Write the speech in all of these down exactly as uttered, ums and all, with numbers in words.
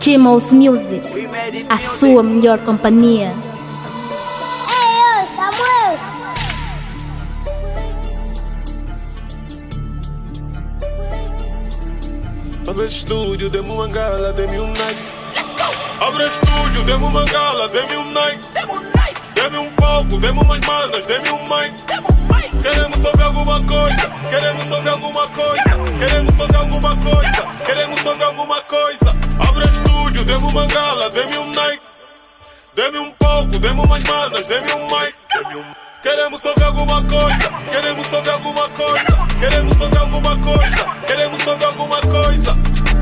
Chimos Music, a sua melhor companhia. Ei, ô, Samuel! Abre estúdio, dê-me uma gala, dê-me um night. Let's go! Abre estúdio, dê-me uma gala, dê-me um night. Dê-me um night. Dê-me um palco, dê-me umas manas, dê-me um mic. Dê-me um mic. Queremos ouvir alguma coisa, queremos ouvir alguma coisa, queremos ouvir alguma coisa, queremos ouvir alguma coisa. Abre estúdio, dê-me uma gala, dê-me um night. Dê-me um palco, dê-me umas manas, dê-me um mic. Dê-me um... Queremos ouvir alguma coisa, queremos ouvir alguma coisa, queremos ouvir alguma coisa, queremos ouvir alguma coisa.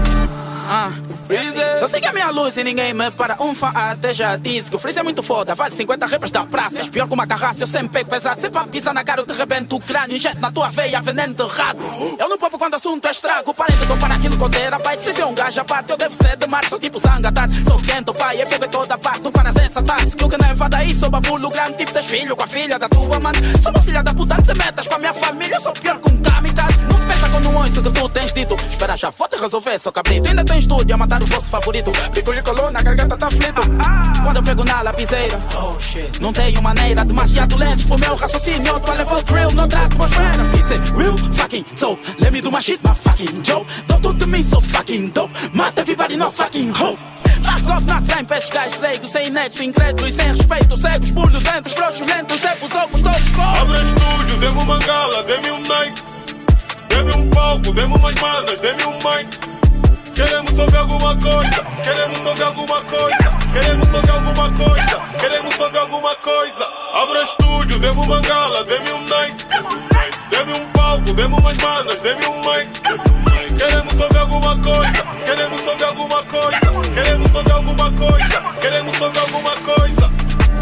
Ah, eu sei que a minha luz e ninguém me para. Um fã até já disse que o freeze é muito foda. Vale cinquenta repas da praça. És pior que uma carraça, eu sempre pego pesado. Se pra pisar na cara eu te rebento o crânio. Injeto na tua veia, veneno de rato. Eu não popo quando o assunto é estrago. Parem de comparar aquilo com terabyte. Freeze é um gajo à parte, eu devo ser de mar. Sou tipo zangatado, sou quente, o pai é fogo em toda parte. Tu paras essa táxi, tu que não é enfada aí. Sou babulo grande, tipo das filhos com a filha da tua mano. Sou uma filha da puta, te metas com a minha família. Eu sou pior que um kamikaze. Não pensa quando não ouço que tu tens dito. Espera, já vou te resolver, seu cabrito. Ainda tens estúdio a matar o vosso favorito. Pico-lhe colou na garganta, tá aflito. Quando eu pego na lapiseira, oh shit, não tenho maneira. Demasiado lentos pro meu raciocínio. Tu levou o drill noutra atmosfera. Isso é real fucking soul. Let me do my shit, my fucking Joe. Don't do to me so fucking dope. Mata everybody, no fucking hope. Fuck off, not sem pra esses gajos leigos, sem nexo, incrédulo e sem respeito. Cegos, burlos, lentos, fraudulentos, secos, ocos, todos. Abre estúdio, dê-me uma gala, dê-me um night. Dê-me um palco, dê-me umas manas, dê-me um mic. Queremos ouvir alguma coisa, queremos ouvir alguma coisa, queremos ouvir alguma coisa, queremos ouvir alguma coisa. Abre estúdio, dê-me uma gala, dê-me um night. Dê-me um palco, dê-me umas manas, dê-me um mic. Queremos ouvir alguma coisa, queremos ouvir alguma coisa, queremos ouvir alguma coisa, queremos ouvir alguma coisa.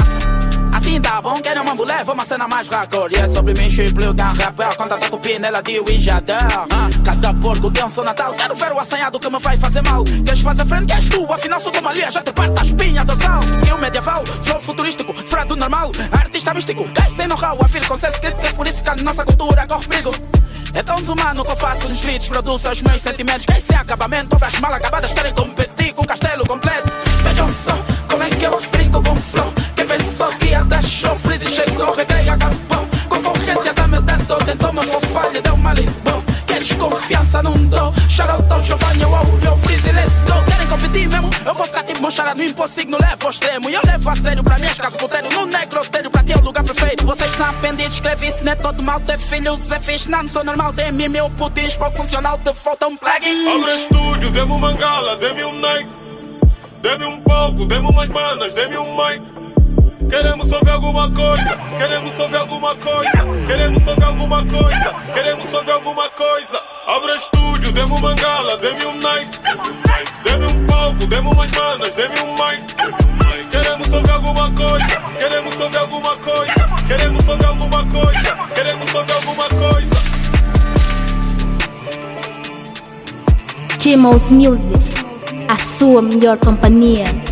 Assim tá bom, querem uma mulher, vou uma cena mais hardcore. E é sobre mim, chiplio, dan rapper. Quando tá com pina, ela diu e já dá. Cada porco tem um seu natal. Quero ver o assanhado que me vai fazer mal. Queres fazer frente, queres tu? Afinal sou como ali, já te parte a espinha do sal. Skill medieval, flow futurístico, fora do normal. Artista místico, gás sem know-how. Afirmo consenso crítico, é por isso que a nossa cultura corre perigo. É tão desumano que eu faço nos leads, produzo os meus sentimentos. Gás sem acabamento, obras mal acabadas, querem competir com o castelo completo. Vejam só como é que eu brinco com flow. Quem pensou que ia dar show, freeze chegou, recreio, acabou. Concorrência da meu teto, tentou me fofalha, deu uma limbão. Queres confiança, não dou. Shout out ao Giovanni, ao Aureo, freeze, let's go. Querem competir mesmo? Eu vou ficar tipo mochara no impossível, levo ao extremo. E eu levo a sério pra minhas casas, puteiro, no necrotério, pra ti é o lugar perfeito. Vocês são aprendidos, escreve isso, não é todo mal ter filhos, é fixe, não sou normal, tem mim, meu putinho, pouco funcional, te falta um plugin. Abre estúdio, dê-me uma gala, dê-me um night. Dê-me um palco, dê-me umas manas, dê-me um mic. Queremos ouvir alguma coisa, queremos ouvir alguma coisa, queremos ouvir alguma coisa, queremos ouvir alguma coisa. Abre estúdio, dê-me uma gala, dê-me um night. Dê-me um palco, dê-me umas manas, dê-me um mic. Queremos ouvir alguma coisa, queremos ouvir alguma coisa, queremos ouvir alguma coisa, queremos ouvir alguma coisa. Chimos Music, a sua melhor companhia.